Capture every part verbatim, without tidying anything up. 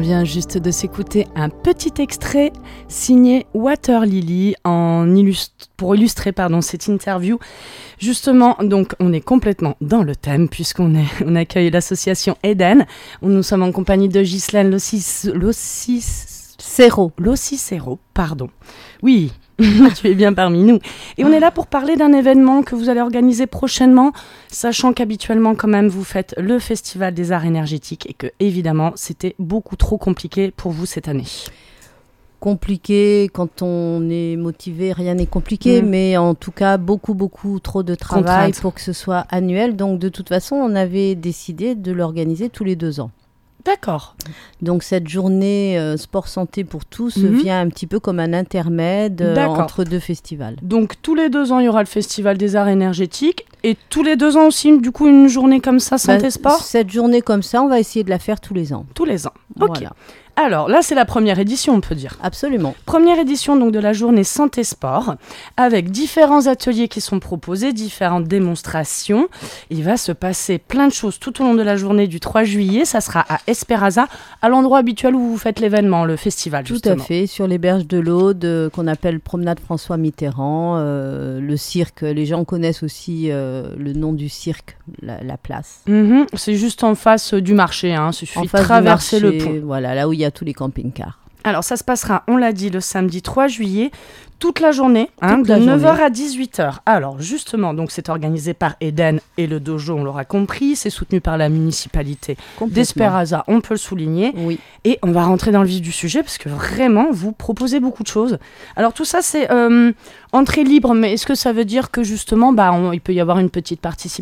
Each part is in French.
vient juste de s'écouter un petit extrait signé Water Lily en illust- pour illustrer pardon, cette interview. Justement, donc, on est complètement dans le thème puisqu'on est, on accueille l'association Eden. Nous sommes en compagnie de Ghislaine Locicero. Locicero, pardon. Oui, tu es bien parmi nous. Et on est là pour parler d'un événement que vous allez organiser prochainement, sachant qu'habituellement, quand même, vous faites le Festival des Arts Énergétiques et que, évidemment, c'était beaucoup trop compliqué pour vous cette année. Compliqué, quand on est motivé, rien n'est compliqué, mmh. mais en tout cas, beaucoup, beaucoup trop de travail Contrainte. Pour que ce soit annuel. Donc, de toute façon, on avait décidé de l'organiser tous les deux ans. D'accord. Donc, cette journée euh, sport-santé pour tous mmh. vient un petit peu comme un intermède euh, entre deux festivals. Donc, tous les deux ans, il y aura le Festival des Arts Énergétiques et tous les deux ans aussi, du coup, une journée comme ça, santé-sport bah, Cette journée comme ça, on va essayer de la faire tous les ans. Tous les ans, ok. Voilà. Alors là, c'est la première édition, on peut dire. Absolument. Première édition donc de la journée Santé Sport, avec différents ateliers qui sont proposés, différentes démonstrations. Il va se passer plein de choses tout au long de la journée du trois juillet. Ça sera à Espéraza, à l'endroit habituel où vous faites l'événement, le festival, tout justement. Tout à fait, sur les berges de l'Aude, euh, qu'on appelle Promenade François Mitterrand. Euh, le cirque, les gens connaissent aussi euh, le nom du cirque, la, la place. Mmh, c'est juste en face du marché, hein. Il suffit de traverser marché, le pont. Voilà, là où il y a tous les camping-cars. Alors, ça se passera, on l'a dit, le samedi trois juillet, toute la journée, hein, toute de la neuf heures journée. à dix-huit heures. Alors, justement, donc c'est organisé par Eden et le dojo, on l'aura compris. C'est soutenu par la municipalité d'Espéraza, on peut le souligner. Oui. Et on va rentrer dans le vif du sujet parce que vraiment, vous proposez beaucoup de choses. Alors, tout ça, c'est euh, entrée libre, mais est-ce que ça veut dire que justement, bah, on, il peut y avoir une petite participation ?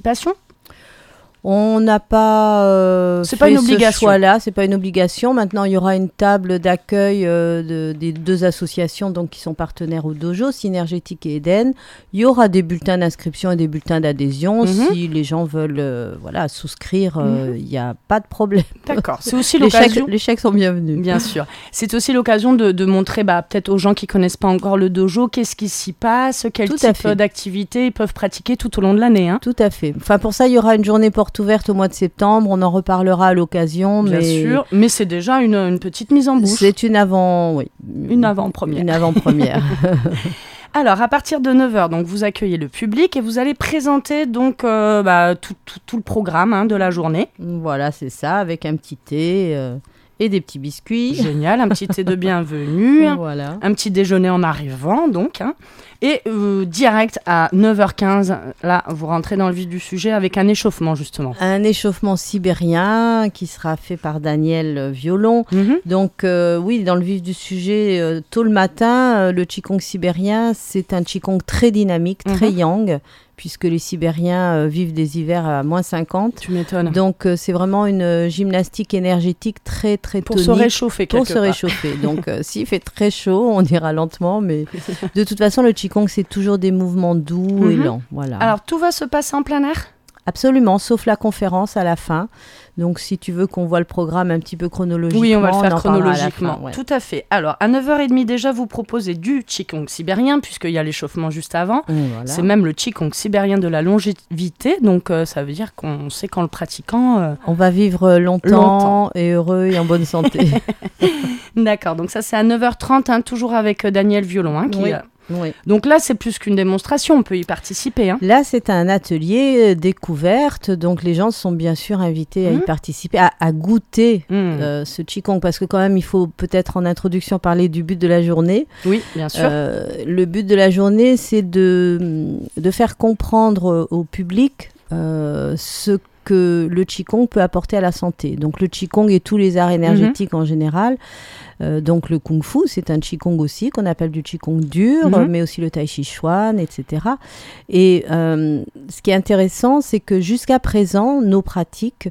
On n'a pas euh, c'est fait pas une ce obligation. choix-là, c'est pas une obligation. Maintenant, il y aura une table d'accueil euh, de, des deux associations donc, qui sont partenaires au dojo, Synergétique et Eden. Il y aura des bulletins d'inscription et des bulletins d'adhésion. Mm-hmm. Si les gens veulent euh, voilà, souscrire, il euh, n'y mm-hmm. a pas de problème. D'accord, c'est aussi les l'occasion... Chèques, les chèques sont bienvenus. Bien sûr. C'est aussi l'occasion de, de montrer bah, peut-être aux gens qui ne connaissent pas encore le dojo, qu'est-ce qui s'y passe, quel tout type d'activités ils peuvent pratiquer tout au long de l'année. Hein. Tout à fait. Enfin, pour ça, il y aura une journée porte ouverte au mois de septembre, on en reparlera à l'occasion. Bien mais... sûr, mais c'est déjà une, une petite mise en bouche. C'est une avant, oui. Une avant-première. Une avant-première. Alors, à partir de neuf heures, donc, vous accueillez le public et vous allez présenter donc, euh, bah, tout, tout, tout le programme hein, de la journée. Voilà, c'est ça, avec un petit thé... Euh... Et des petits biscuits. Génial, un petit thé de bienvenue, voilà. Un petit déjeuner en arrivant, donc. Hein. Et euh, direct à neuf heures quinze, là, vous rentrez dans le vif du sujet avec un échauffement, justement. Un échauffement sibérien qui sera fait par Daniel Violon. Mm-hmm. Donc, euh, oui, dans le vif du sujet, euh, tôt le matin, euh, le Qigong sibérien, c'est un Qigong très dynamique, très mm-hmm. yang, puisque les Sibériens euh, vivent des hivers à moins cinquante. Tu m'étonnes. Donc, euh, c'est vraiment une euh, gymnastique énergétique très, très pour tonique. Pour se réchauffer, quelque Pour se part. réchauffer. Donc, euh, s'il fait très chaud, on ira lentement, mais de toute façon, le Qigong, c'est toujours des mouvements doux mm-hmm. et lents. Voilà. Alors, tout va se passer en plein air ? Absolument, sauf la conférence à la fin. Donc, si tu veux qu'on voit le programme un petit peu chronologiquement... Oui, on va le faire on chronologiquement, fin, ouais. Tout à fait. Alors, à neuf heures trente déjà, vous proposez du Qigong sibérien, puisqu'il y a l'échauffement juste avant. Mmh, voilà. C'est même le Qigong sibérien de la longévité, donc euh, ça veut dire qu'on sait qu'en le pratiquant... Euh, on va vivre longtemps, longtemps et heureux et en bonne santé. D'accord, donc ça c'est à neuf heures trente, hein, toujours avec euh, Daniel Violon, hein, qui... Oui. Euh, Oui. Donc là, c'est plus qu'une démonstration, on peut y participer. Hein. Là, c'est un atelier euh, découverte, donc les gens sont bien sûr invités à mmh. y participer, à, à goûter mmh. euh, ce Qigong, parce que quand même, il faut peut-être en introduction parler du but de la journée. Oui, bien sûr. Euh, le but de la journée, c'est de, de faire comprendre au public euh, ce que le Qigong peut apporter à la santé. Donc le Qigong et tous les arts énergétiques mmh. en général. Euh, donc le Kung Fu, c'est un Qigong aussi, qu'on appelle du Qigong dur, mmh. mais aussi le Tai Chi Chuan, et cetera. Et euh, ce qui est intéressant, c'est que jusqu'à présent, nos pratiques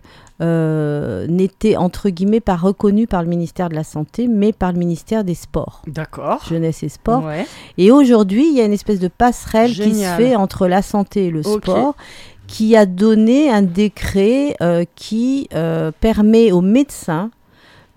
euh, n'étaient, entre guillemets, pas reconnues par le ministère de la Santé, mais par le ministère des Sports. D'accord. Jeunesse et Sport. Ouais. Et aujourd'hui, il y a une espèce de passerelle Génial. qui se fait entre la santé et le okay. sport, qui a donné un décret euh, qui euh, permet aux médecins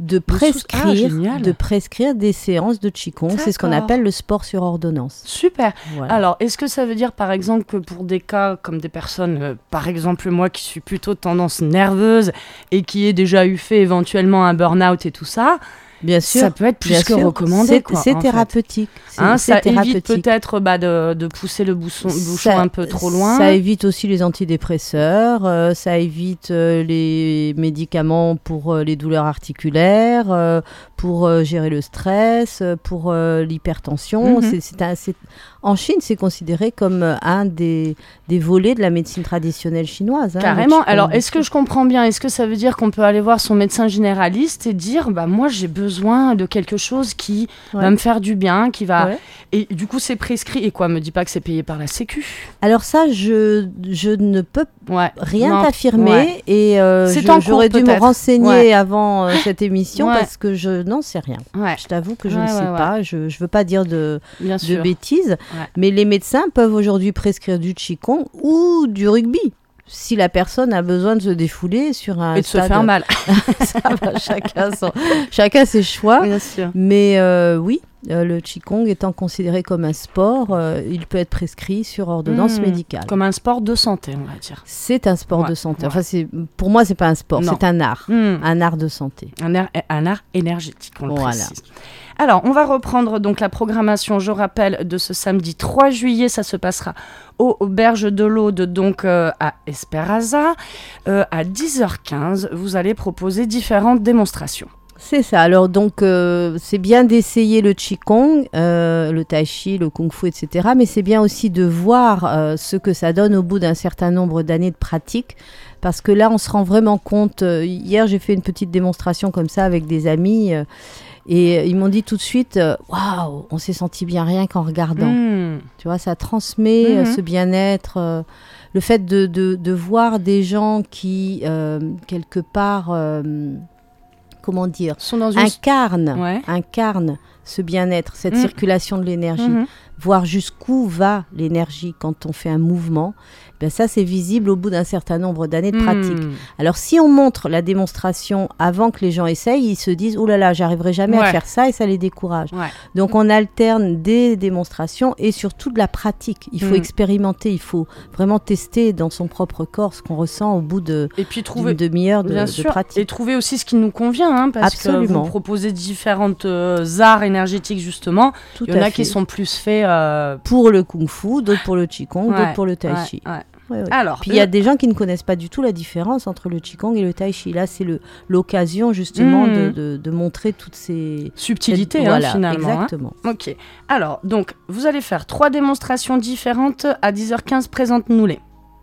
de prescrire, ah, de prescrire des séances de Qigong. D'accord. C'est ce qu'on appelle le sport sur ordonnance. Super. Voilà. Alors, est-ce que ça veut dire, par exemple, que pour des cas comme des personnes, euh, par exemple moi qui suis plutôt tendance nerveuse et qui ai déjà eu fait éventuellement un burn-out et tout ça, bien sûr, ça peut être plus que sûr. recommandé. C'est, quoi, c'est thérapeutique. C'est, hein, c'est ça thérapeutique. évite peut-être bah, de, de pousser le bouchon, bouchon ça, un peu trop loin. Ça évite aussi les antidépresseurs, euh, ça évite euh, les médicaments pour euh, les douleurs articulaires, euh, pour euh, gérer le stress, euh, pour euh, l'hypertension. Mm-hmm. C'est, c'est un, c'est... En Chine, c'est considéré comme euh, un des, des volets de la médecine traditionnelle chinoise. Hein, carrément. Alors, est-ce que je comprends bien ? Est-ce que ça veut dire qu'on peut aller voir son médecin généraliste et dire bah, « moi, j'ai besoin de quelque chose qui ouais. va me faire du bien, qui va... Ouais. » Et du coup, c'est prescrit. Et quoi ? Me dis pas que c'est payé par la Sécu. Alors ça, je, je ne peux ouais. rien non. t'affirmer. Ouais. Et euh, je, cours, j'aurais dû peut-être. me renseigner ouais. avant euh, cette émission ouais. parce que je n'en sais rien. Ouais. Je t'avoue que je ouais, ne sais ouais, pas. ouais. Je ne veux pas dire de, bien de sûr. bêtises. Ouais. Mais les médecins peuvent aujourd'hui prescrire du Qigong ou du rugby. Si la personne a besoin de se défouler sur un et de stade... se faire mal. Ça va, chacun, son... chacun ses choix. Bien sûr. Mais euh, oui, euh, le Qigong étant considéré comme un sport, euh, il peut être prescrit sur ordonnance mmh, médicale. Comme un sport de santé, on va dire. C'est un sport ouais, de santé. Ouais. Enfin, c'est... pour moi, c'est pas un sport, non. c'est un art. Mmh. Un art de santé. Un art, un art énergétique, on le voilà. précise. Alors, on va reprendre donc la programmation, je rappelle, de ce samedi trois juillet. Ça se passera aux Auberges de l'Aude, donc euh, à Esperanza. Euh, à dix heures quinze, vous allez proposer différentes démonstrations. C'est ça. Alors, donc, euh, c'est bien d'essayer le Qigong, euh, le Tai Chi, le Kung Fu, et cetera. Mais c'est bien aussi de voir euh, ce que ça donne au bout d'un certain nombre d'années de pratique. Parce que là, on se rend vraiment compte. Euh, hier, j'ai fait une petite démonstration comme ça avec des amis. Euh, Et ils m'ont dit tout de suite, waouh, wow, on s'est senti bien rien qu'en regardant. Mmh. Tu vois, ça transmet mmh. ce bien-être. Euh, le fait de, de, de voir des gens qui, euh, quelque part, euh, comment dire, Sont dans une... incarnent, ouais. incarnent ce bien-être, cette mmh. circulation de l'énergie. Mmh. Voir jusqu'où va l'énergie quand on fait un mouvement. Ben ça, c'est visible au bout d'un certain nombre d'années de pratique. Mmh. Alors, si on montre la démonstration avant que les gens essayent, ils se disent « Oh là là, j'arriverai jamais ouais. à faire ça » et ça les décourage. Ouais. Donc, on alterne des démonstrations et surtout de la pratique. Il faut mmh. expérimenter, il faut vraiment tester dans son propre corps ce qu'on ressent au bout de, et puis trouver, d'une demi-heure de, bien de sûr, pratique. Et trouver aussi ce qui nous convient, hein, parce Absolument. que vous proposez différentes euh, arts énergétiques, justement. Tout Il y en a fait. qui sont plus faits... Euh... pour le Kung Fu, d'autres pour le Qigong, ouais. d'autres pour le Tai Chi. Ouais. Ouais. Ouais, ouais. Alors, puis il le... y a des gens qui ne connaissent pas du tout la différence entre le Qigong et le Tai Chi. Là, c'est le, l'occasion justement mmh. de, de, de montrer toutes ces subtilités, cette... hein, voilà, finalement. Exactement. Hein. Ok. Alors, donc, vous allez faire trois démonstrations différentes à dix heures quinze. Présente-nous-les.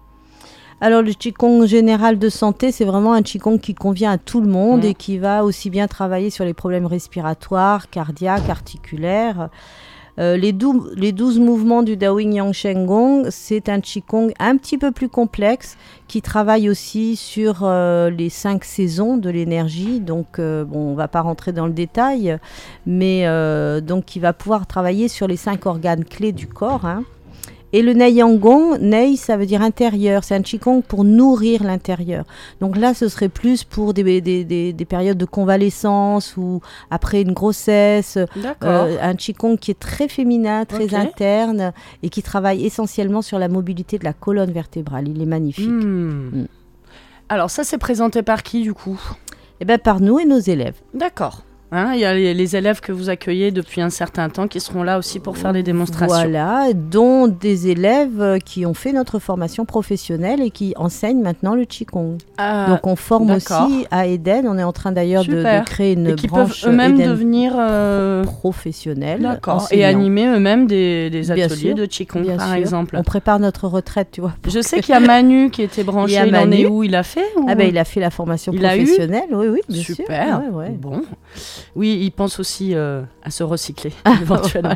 Alors, le Qigong général de santé, c'est vraiment un Qigong qui convient à tout le monde mmh. et qui va aussi bien travailler sur les problèmes respiratoires, cardiaques, articulaires. Euh, les, dou- les douze mouvements du Daoyin Yang Shen Gong, c'est un Qigong un petit peu plus complexe qui travaille aussi sur euh, les cinq saisons de l'énergie. Donc, euh, bon, on ne va pas rentrer dans le détail, mais euh, donc, qui va pouvoir travailler sur les cinq organes clés du corps. Hein. Et le Nei Yang Gong, Nei, ça veut dire intérieur. C'est un Qigong pour nourrir l'intérieur. Donc là, ce serait plus pour des, des, des, des périodes de convalescence ou après une grossesse. D'accord. Euh, un Qigong qui est très féminin, très okay. interne et qui travaille essentiellement sur la mobilité de la colonne vertébrale. Il est magnifique. Mmh. Mmh. Alors ça, c'est présenté par qui du coup ? Eh bien, par nous et nos élèves. D'accord. Hein, il y a les, les élèves que vous accueillez depuis un certain temps qui seront là aussi pour faire les démonstrations. Voilà, dont des élèves qui ont fait notre formation professionnelle et qui enseignent maintenant le Qigong. Euh, Donc on forme d'accord. aussi à Eden. On est en train d'ailleurs de, de créer une et qui branche peuvent eux-mêmes Eden devenir euh... professionnels. D'accord. Et animer eux-mêmes des, des ateliers sûr, de Qigong, par sûr. exemple. On prépare notre retraite, tu vois. Je sais qu'il y a Manu qui était branché. Il, il en est où ? Il a fait ou... Ah ben il a fait la formation il professionnelle. Oui, oui, bien Super. sûr. Super. Ouais, ouais. Bon. Oui, il pense aussi euh, à se recycler, éventuellement.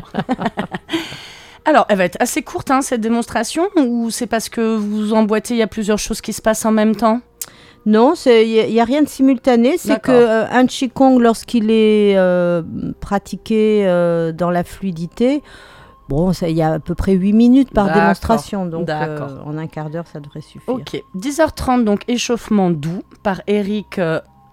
Alors, elle va être assez courte, hein, cette démonstration, ou c'est parce que vous emboîtez, il y a plusieurs choses qui se passent en même temps ? Non, il n'y a, a rien de simultané. C'est qu'un euh, Qigong, lorsqu'il est euh, pratiqué euh, dans la fluidité, bon, il y a à peu près huit minutes par D'accord. démonstration. Donc, euh, en un quart d'heure, ça devrait suffire. Ok. dix heures trente, donc échauffement doux par Eric... Euh,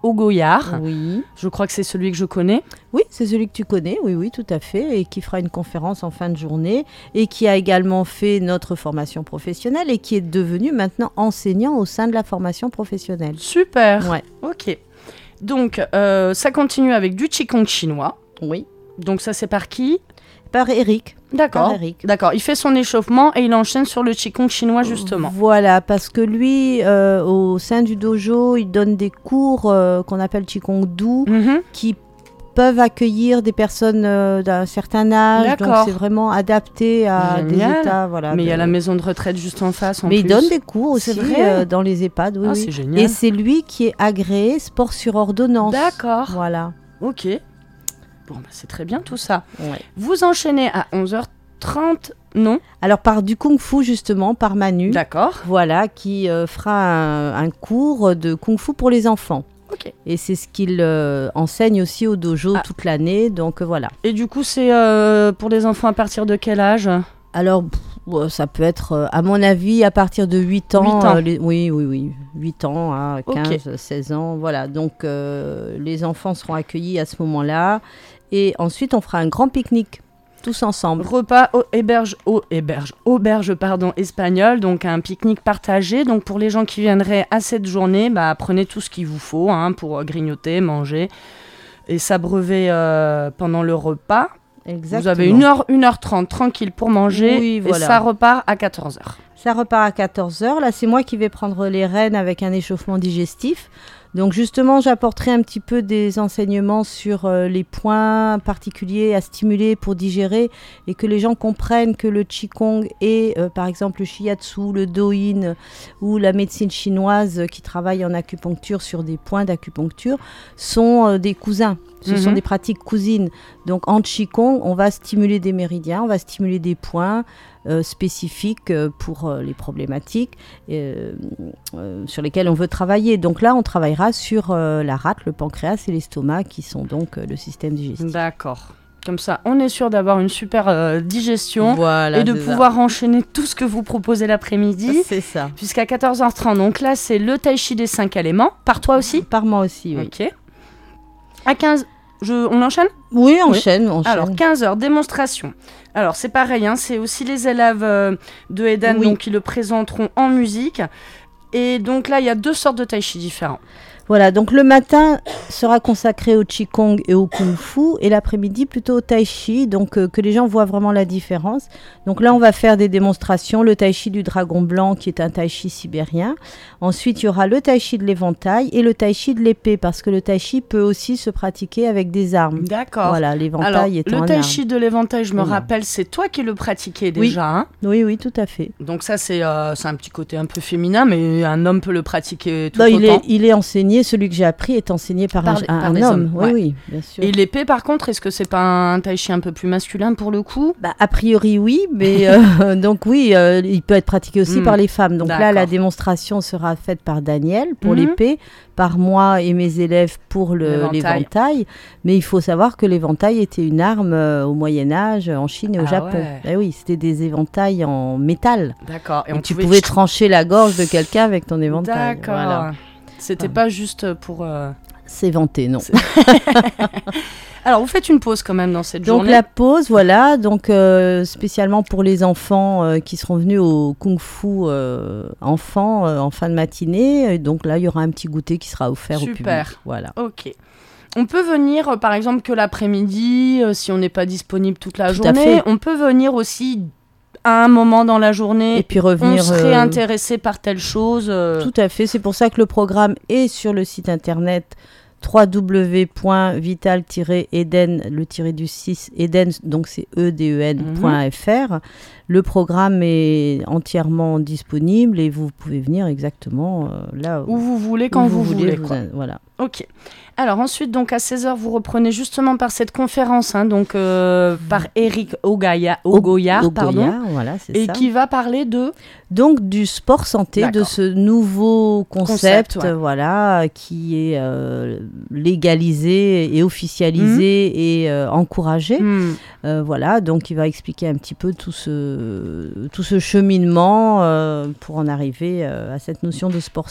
Augoyard. Oui. Je crois que c'est celui que je connais. Oui, c'est celui que tu connais, oui, oui, tout à fait, et qui fera une conférence en fin de journée, et qui a également fait notre formation professionnelle, et qui est devenu maintenant enseignant au sein de la formation professionnelle. Super. Ouais. Ok. Donc, euh, ça continue avec du Qigong chinois. Oui. Donc, ça, c'est par qui ? Par Eric. D'accord. Par Eric. D'accord. Il fait son échauffement et il enchaîne sur le Qigong chinois, justement. Voilà, parce que lui, euh, au sein du dojo, il donne des cours euh, qu'on appelle Qigong doux, Mm-hmm. qui peuvent accueillir des personnes euh, d'un certain âge. D'accord. Donc, c'est vraiment adapté à Génial. des états. Voilà, Mais il de... y a la maison de retraite juste en face, en Mais plus. il donne des cours aussi C'est vrai euh, dans les EHPAD. Oui, Ah, oui. c'est génial. Et c'est lui qui est agréé sport sur ordonnance. D'accord. Voilà. Ok. Bon, bah, c'est très bien tout ça. Ouais. Vous enchaînez à onze heures trente, non ? Alors, par du Kung Fu, justement, par Manu. D'accord. Voilà, qui euh, fera un, un cours de Kung Fu pour les enfants. Ok. Et c'est ce qu'il euh, enseigne aussi au dojo Ah. toute l'année. Donc, euh, voilà. Et du coup, c'est euh, pour les enfants à partir de quel âge ? Alors, pff, ouais, ça peut être, euh, à mon avis, à partir de huit ans. huit ans. euh, les- oui, oui, oui. huit ans à Ok. quinze, seize ans. Voilà. Donc, euh, les enfants seront accueillis à ce moment-là. Et ensuite, on fera un grand pique-nique, tous ensemble. Repas au héberge, au héberge, auberge pardon, espagnole, donc un pique-nique partagé. Donc pour les gens qui viendraient à cette journée, bah, prenez tout ce qu'il vous faut hein, pour euh, grignoter, manger et s'abreuver euh, pendant le repas. Exactement. Vous avez une heure, une heure trente tranquille pour manger Oui, voilà. et ça repart à quatorze heures. Ça repart à quatorze heures. Là, c'est moi qui vais prendre les rênes avec un échauffement digestif. Donc justement, j'apporterai un petit peu des enseignements sur euh, les points particuliers à stimuler pour digérer et que les gens comprennent que le Qigong et euh, par exemple le Shiatsu, le Douyin ou la médecine chinoise euh, qui travaille en acupuncture sur des points d'acupuncture sont euh, des cousins. Ce Mhm. sont des pratiques cousines. Donc en Qigong, on va stimuler des méridiens, on va stimuler des points euh, spécifiques euh, pour euh, les problématiques euh, euh, sur lesquelles on veut travailler. Donc là, on travaillera sur euh, la rate, le pancréas et l'estomac qui sont donc euh, le système digestif. D'accord. Comme ça, on est sûr d'avoir une super euh, digestion Voilà, et de c'est ça. pouvoir enchaîner tout ce que vous proposez l'après-midi. C'est ça. Jusqu'à quatorze heures trente. Donc là, c'est le tai chi des cinq éléments. Par toi aussi ? Par moi aussi, oui. Ok. À quinze, je, on enchaîne ? Oui, enchaîne, enchaîne. Alors, quinze heures, démonstration. Alors, c'est pareil, hein, c'est aussi les élèves euh, de Eden Oui. donc, qui le présenteront en musique. Et donc là, il y a deux sortes de tai chi différents. Voilà, donc le matin sera consacré au Qigong et au Kung Fu et l'après-midi plutôt au Tai Chi, donc euh, que les gens voient vraiment la différence. Donc là, on va faire des démonstrations, le Tai Chi du dragon blanc qui est un Tai Chi sibérien. Ensuite, il y aura le Tai Chi de l'éventail et le Tai Chi de l'épée parce que le Tai Chi peut aussi se pratiquer avec des armes. D'accord. Voilà, Alors, l'éventail étant le un tai arme. chi de l'éventail, je me Oui. rappelle, c'est toi qui le pratiquais Oui. déjà. Hein. Oui, oui, tout à fait. Donc ça, c'est euh, c'est un petit côté un peu féminin, mais un homme peut le pratiquer tout Bah, il, autant. est, il est enseigné, celui que j'ai appris est enseigné par, Par un, les- un- par un des homme. hommes, Oui, ouais. oui, bien sûr. Et l'épée, par contre, est-ce que c'est pas un tai chi un peu plus masculin pour le coup ? Bah, a priori, oui, mais euh, donc oui, euh, il peut être pratiqué aussi Mm. par les femmes. Donc là, la D'accord. démonstration sera faite par Daniel pour Mhm. l'épée, par moi et mes élèves pour le- L'éventail. l'éventail. Mais il faut savoir que l'éventail était une arme euh, au Moyen-Âge, en Chine et au Ah Japon. ouais. Eh oui, c'était des éventails en métal. D'accord. Et tu pouvais trancher la gorge de quelqu'un avec ton éventail. D'accord. Voilà. C'était Ah. pas juste pour... euh, C'est vanté, non. Alors, vous faites une pause quand même dans cette Donc journée. la pause, voilà, donc euh, spécialement pour les enfants euh, qui seront venus au Kung Fu euh, enfants euh, en fin de matinée. Et donc là, il y aura un petit goûter qui sera offert Super. au public. Voilà. Ok. On peut venir, euh, par exemple, que l'après-midi, euh, si on n'est pas disponible toute la Tout à journée. fait. On peut venir aussi à un moment dans la journée. Et puis on revenir. serait euh, intéressé par telle chose. euh, Tout à fait. C'est pour ça que le programme est sur le site internet w w w point vital tiret eden, le tiré du six, Eden, donc c'est E D E N point F R. Le programme est entièrement disponible et vous pouvez venir exactement euh, là où vous voulez, quand où vous, voulez. vous quoi. in- voilà. Ok. Alors ensuite, donc à seize heures, vous reprenez justement par cette conférence, hein, donc euh, par Eric Ogaya, Ogoyard, Au pardon, Goya, voilà, c'est et ça. qui va parler de... Donc du sport santé, de D'accord. ce nouveau concept, Concept, ouais. voilà, qui est euh, légalisé et officialisé et euh, encouragé. Hmm. Euh, voilà, donc il va expliquer un petit peu tout ce, tout ce cheminement euh, pour en arriver euh, à cette notion de sport santé.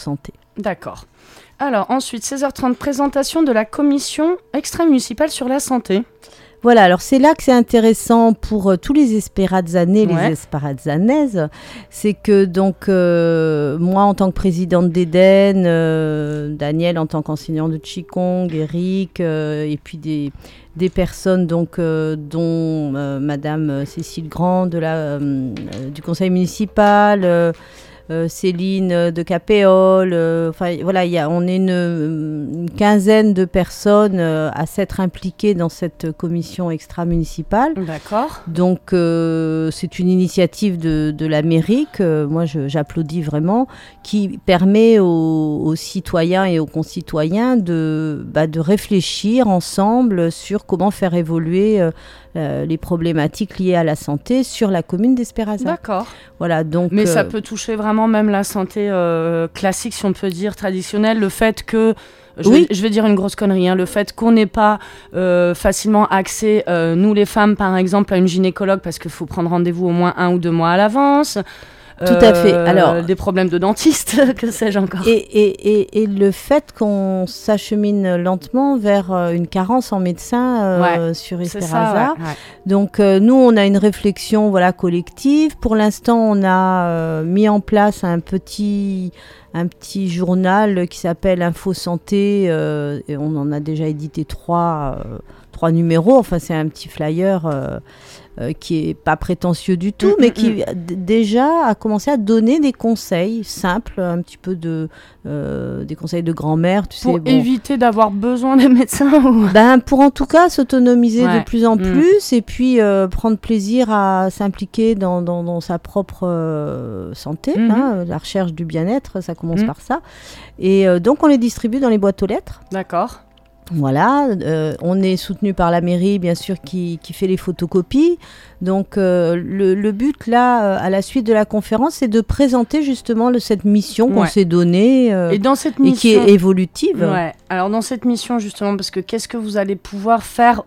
D'accord. Alors ensuite, seize heures trente, présentation de la commission extra-municipale sur la santé. Voilà, alors c'est là que c'est intéressant pour euh, tous les espérazanais, Ouais. les espérazanaises, c'est que donc euh, moi en tant que présidente d'Éden, euh, Daniel en tant qu'enseignant de Qigong, Eric, euh, et puis des, des personnes donc, euh, dont euh, Madame Cécile Grand de la, euh, du conseil municipal, euh, Euh, Céline de Capéole, enfin euh, voilà, y a, on est une, une quinzaine de personnes euh, à s'être impliquées dans cette commission extra-municipale. D'accord. Donc euh, c'est une initiative de, de la mairie que moi je, j'applaudis vraiment, qui permet aux, aux citoyens et aux concitoyens de, bah, de réfléchir ensemble sur comment faire évoluer euh, Euh, les problématiques liées à la santé sur la commune d'Espéraza. D'accord. Voilà, donc, Mais euh, ça peut toucher vraiment même la santé euh, classique, si on peut dire, traditionnelle. Le fait que, je, oui. vais, je vais dire une grosse connerie, hein, le fait qu'on n'ait pas euh, facilement accès, euh, nous les femmes par exemple, à une gynécologue parce qu'il faut prendre rendez-vous au moins un ou deux mois à l'avance. Tout à fait. Alors, des problèmes de dentiste, que sais-je encore. Et, et, et, et le fait qu'on s'achemine lentement vers euh, une carence en médecins euh, ouais, sur c'est Espéraza. ça, ouais, ouais. Donc euh, nous, on a une réflexion voilà, collective. Pour l'instant, on a euh, mis en place un petit, un petit journal qui s'appelle Info Santé. Euh, et on en a déjà édité trois, euh, trois numéros. Enfin, c'est un petit flyer euh, Euh, qui est pas prétentieux du tout, mmh, mais qui mmh. d- déjà a commencé à donner des conseils simples, un petit peu de euh, des conseils de grand-mère, tu pour sais. Pour bon. éviter d'avoir besoin des médecins. Ou... Ben pour en tout cas s'autonomiser ouais. de plus en mmh. plus et puis euh, prendre plaisir à s'impliquer dans, dans, dans sa propre euh, santé, mmh. hein, la recherche du bien-être, ça commence mmh. par ça. Et euh, donc on les distribue dans les boîtes aux lettres. D'accord. Voilà, euh, on est soutenu par la mairie, bien sûr, qui, qui fait les photocopies. Donc, euh, le, le but, là, à la suite de la conférence, c'est de présenter justement le, cette mission qu'on ouais. s'est donnée euh, et, dans cette mission, et qui est évolutive. Ouais. Alors, dans cette mission, justement, parce que qu'est-ce que vous allez pouvoir faire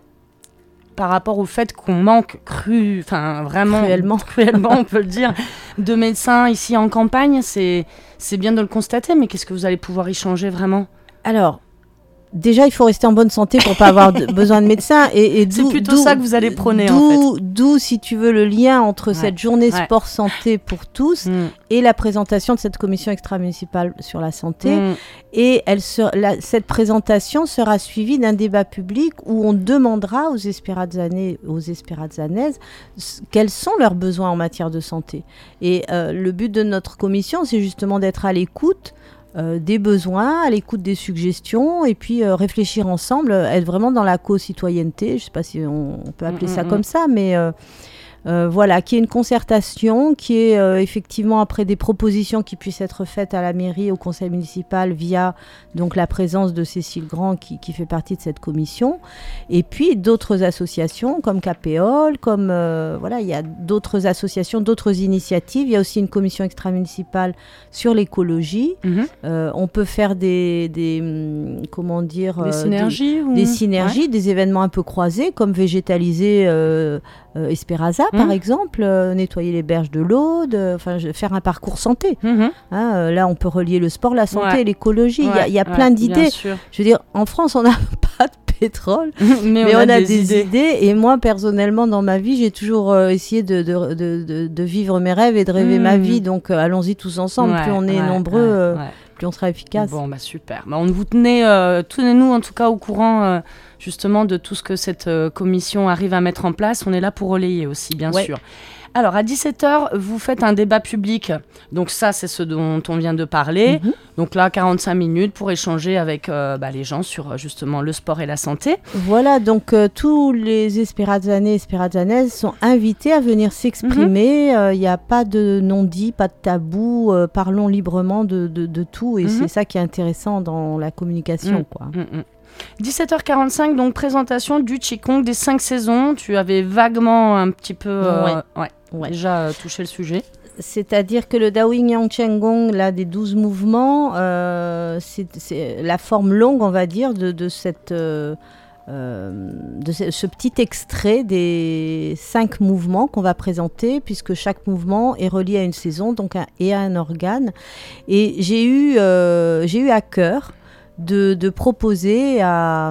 par rapport au fait qu'on manque cru, enfin vraiment cruellement, cruellement on peut le dire, de médecins ici en campagne, c'est, c'est bien de le constater, mais qu'est-ce que vous allez pouvoir y changer vraiment ? Alors, déjà, il faut rester en bonne santé pour pas avoir de, besoin de médecin. Et, et c'est d'où, plutôt d'où, ça que vous allez prôner, d'où, en fait. D'où, si tu veux, le lien entre ouais. cette journée ouais. sport santé pour tous mmh. et la présentation de cette commission extra-municipale sur la santé. Mmh. Et elle se, la, cette présentation sera suivie d'un débat public où on demandera aux Espérazanais, aux Espérazanaises quels sont leurs besoins en matière de santé. Et euh, le but de notre commission, c'est justement d'être à l'écoute Euh, des besoins, à l'écoute des suggestions et puis euh, réfléchir ensemble, euh, être vraiment dans la co-citoyenneté, je ne sais pas si on, on peut appeler mmh, ça mmh. comme ça, mais euh, euh, voilà, qui est une concertation, qui est euh, effectivement après des propositions qui puissent être faites à la mairie, au conseil municipal via donc la présence de Cécile Grand qui, qui fait partie de cette commission, et puis d'autres associations comme Capéole, comme euh, voilà, il y a d'autres associations, d'autres initiatives. Il y a aussi une commission extra-municipale sur l'écologie. Mmh. Euh, on peut faire des, des comment dire des euh, synergies, des, ou... des synergies, ouais. des événements un peu croisés comme végétaliser euh, euh, Espéraza mmh. par exemple, euh, nettoyer les berges de l'Aude, enfin faire un parcours santé. Mmh. Hein, euh, là, on peut relier le sport, la santé ouais. et l'écologie. Il ouais. y, y a ouais, plein d'idées. Je veux dire, en France, on n'a pas de pétrole, mais, mais on, on a, a des, des idées. idées. Et moi, personnellement, dans ma vie, j'ai toujours euh, essayé de, de, de, de, de vivre mes rêves et de rêver mmh. ma vie. Donc, euh, allons-y tous ensemble. Ouais, plus on est ouais, nombreux, ouais, euh, ouais. plus on sera efficace. Bon, bah super. Bah, on vous tenait, euh, tenez-nous en tout cas au courant euh, justement de tout ce que cette euh, commission arrive à mettre en place. On est là pour relayer aussi, bien ouais. sûr. Alors, à dix-sept heures, vous faites un débat public. Donc ça, c'est ce dont on vient de parler. Mmh. Donc là, quarante-cinq minutes pour échanger avec euh, bah, les gens sur justement le sport et la santé. Voilà, donc euh, tous les Espérazanais et Espérazanaises sont invités à venir s'exprimer. Il mmh. n'y euh, a pas de non-dit, pas de tabou. Euh, parlons librement de, de, de tout. Et mmh. c'est ça qui est intéressant dans la communication, mmh. quoi. Mmh. dix-sept heures quarante-cinq, donc présentation du Qigong des cinq saisons. Tu avais vaguement un petit peu euh, ouais. Ouais, ouais. déjà euh, touché le sujet. C'est-à-dire que le Daoyin Yang Chen Gong, là, des douze mouvements, euh, c'est, c'est la forme longue, on va dire, de, de cette euh, euh, de ce, ce petit extrait des cinq mouvements qu'on va présenter, puisque chaque mouvement est relié à une saison donc un, et à un organe. Et j'ai eu, euh, j'ai eu à cœur de, de proposer à,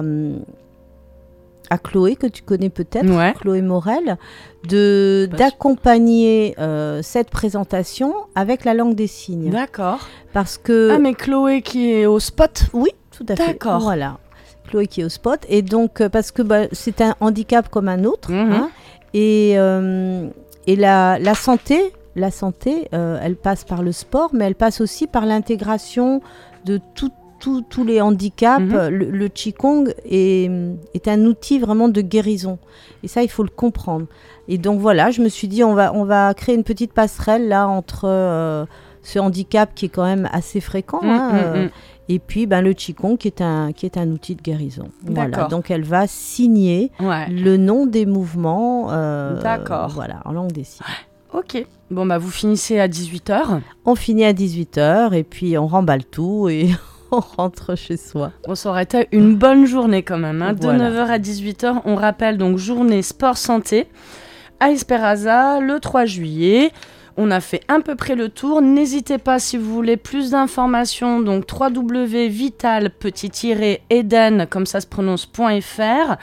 à Chloé, que tu connais peut-être, ouais. Chloé Morel, de, d'accompagner euh, cette présentation avec la langue des signes. D'accord. Parce que... Ah, mais Chloé qui est au spot ? Oui, tout à fait. D'accord. Voilà. Chloé qui est au spot. Et donc, euh, parce que bah, c'est un handicap comme un autre. Mmh. Hein, et euh, et la, la santé, la santé euh, elle passe par le sport, mais elle passe aussi par l'intégration de tout Tous, tous les handicaps. Mm-hmm. le, le Qigong est, est un outil vraiment de guérison. Et ça, il faut le comprendre. Et donc voilà, je me suis dit, on va, on va créer une petite passerelle là entre euh, ce handicap qui est quand même assez fréquent, mm-hmm. hein, euh, et puis ben, le Qigong qui est, un, qui est un outil de guérison. Voilà. Donc elle va signer ouais. le nom des mouvements euh, D'accord. Voilà, en langue des signes. Ok. Bon, bah vous finissez à dix-huit heures. On finit à dix-huit heures et puis on remballe tout et... on rentre chez soi. Bon, ça aurait été une bonne journée quand même. Hein. Voilà. De neuf heures à dix-huit heures, on rappelle donc journée sport santé à Esperanza le trois juillet. On a fait à peu près le tour. N'hésitez pas si vous voulez plus d'informations. Donc w w w point vital tiret eden, comme ça se prononce, .fr.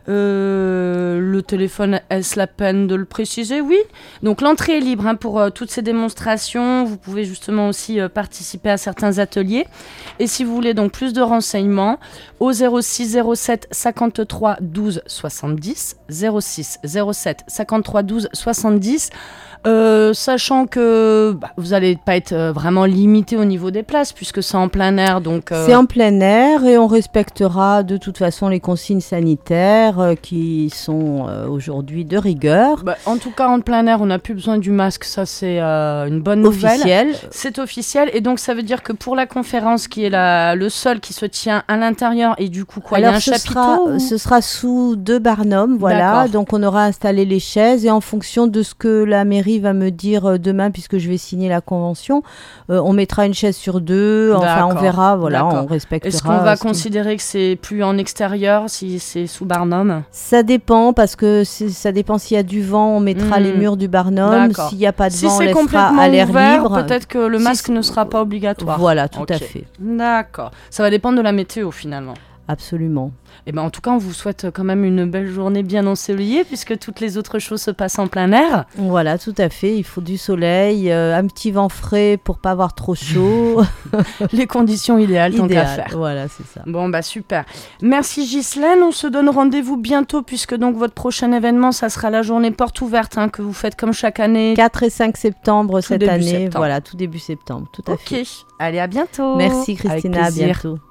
Euh, le téléphone, est-ce la peine de le préciser ? Oui. Donc l'entrée est libre hein, pour euh, toutes ces démonstrations. Vous pouvez justement aussi euh, participer à certains ateliers. Et si vous voulez donc plus de renseignements, au zéro six zéro sept cinquante-trois douze soixante-dix, zéro six zéro sept cinquante-trois douze soixante-dix. Euh, sachant que bah, vous n'allez pas être euh, vraiment limité au niveau des places puisque c'est en plein air. Donc, euh... c'est en plein air et on respectera de toute façon les consignes sanitaires euh, qui sont euh, aujourd'hui de rigueur. Bah, en tout cas, en plein air, on n'a plus besoin du masque. Ça, c'est euh, une bonne nouvelle. Officiel. C'est officiel. Et donc, ça veut dire que pour la conférence qui est la, le seul qui se tient à l'intérieur et du coup, quoi, il y a un ce chapiteau sera, ou... ce sera sous deux barnums. Voilà. D'accord. Donc, on aura installé les chaises et en fonction de ce que la mairie va me dire euh, demain, puisque je vais signer la convention, euh, on mettra une chaise sur deux. Enfin, D'accord. on verra. Voilà, D'accord. on respectera. Est-ce qu'on va considérer que c'est plus en extérieur si c'est sous barnum ? Ça dépend, parce que ça dépend s'il y a du vent, on mettra mmh. les murs du barnum. D'accord. S'il n'y a pas de si vent, on laissera à l'air ouvert, libre. Peut-être que le masque si ne sera pas obligatoire. Voilà, tout okay. à fait. D'accord. Ça va dépendre de la météo finalement. Absolument. Et ben en tout cas, on vous souhaite quand même une belle journée bien ensoleillée puisque toutes les autres choses se passent en plein air. Voilà, tout à fait. Il faut du soleil, euh, un petit vent frais pour pas avoir trop chaud. Les conditions idéales, tant qu'à faire. Voilà, c'est ça. Bon, bah super. Merci Ghislaine. On se donne rendez-vous bientôt puisque donc votre prochain événement, ça sera la journée porte ouverte hein, que vous faites comme chaque année. quatre et cinq septembre tout cette année. Septembre. Voilà, tout début septembre. Tout à okay. fait. Allez, à bientôt. Merci Christina, à bientôt.